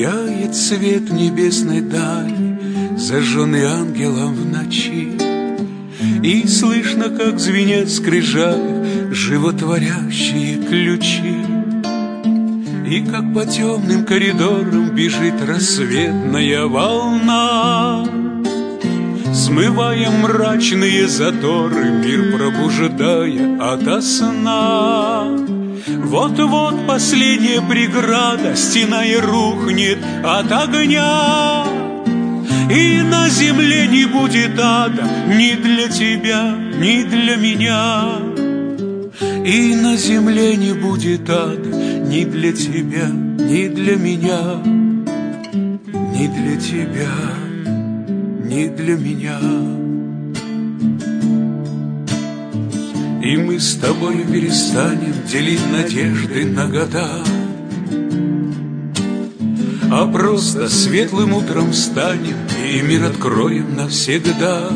Сияет свет небесной дали, зажженный ангелом в ночи, и слышно, как звенят в скрижалях животворящие ключи, и как по темным коридорам бежит рассветная волна, смывая мрачные заторы, мир пробуждая ото сна. Вот-вот последняя преграда стеной рухнет от огня, и на земле не будет ада ни для тебя, ни для меня. И на земле не будет ада ни для тебя, ни для меня, ни для тебя, ни для меня. И мы с тобой перестанем делить надежды на года, а просто светлым утром встанем и мир откроем навсегда.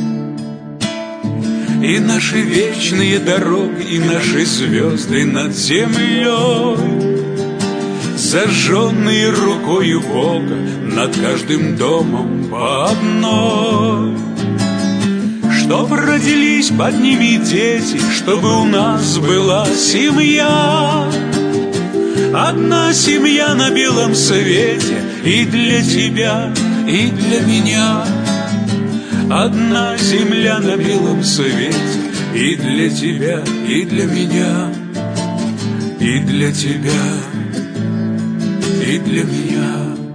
И наши вечные дороги, и наши звезды над землей, зажженные рукою Бога, над каждым домом по одной. Чтоб родились под ними дети, чтобы у нас была семья, одна семья на белом свете, и для тебя, и для меня. Одна земля на белом свете, и для тебя, и для меня, и для тебя, и для меня.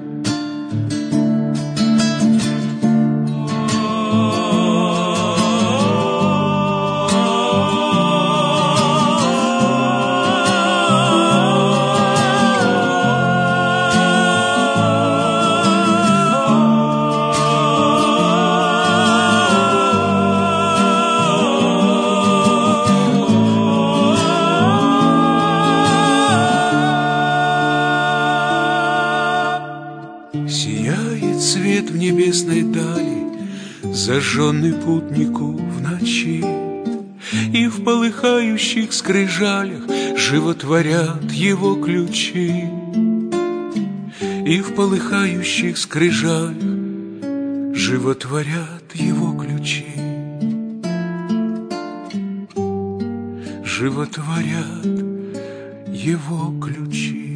Сияет свет в небесной дали, зажженный путнику в ночи, и в полыхающих скрижалях животворят его ключи. И в полыхающих скрижалях животворят его ключи, животворят его ключи.